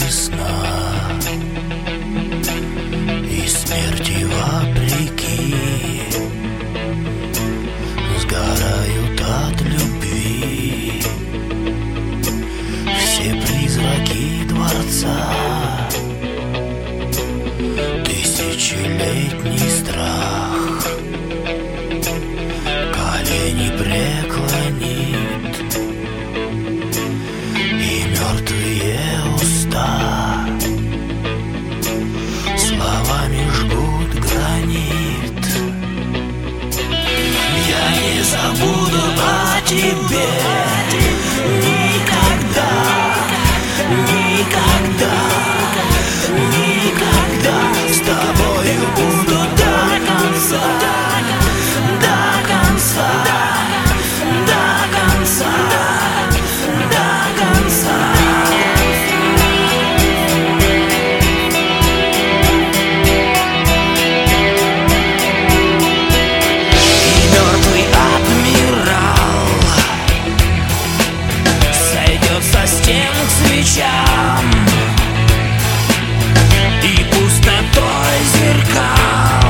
весна, и смерти вопреки сгорают от любви все призраки дворца. Тысячелетний страх колени преклонит, и мертвые уста словами жгут гранит. Я не забуду о тебе никогда, никогда, никогда. С тобою буду до конца, до конца, до конца, до конца. И мертвый адмирал сойдет со стен к свечам и пустотой зеркал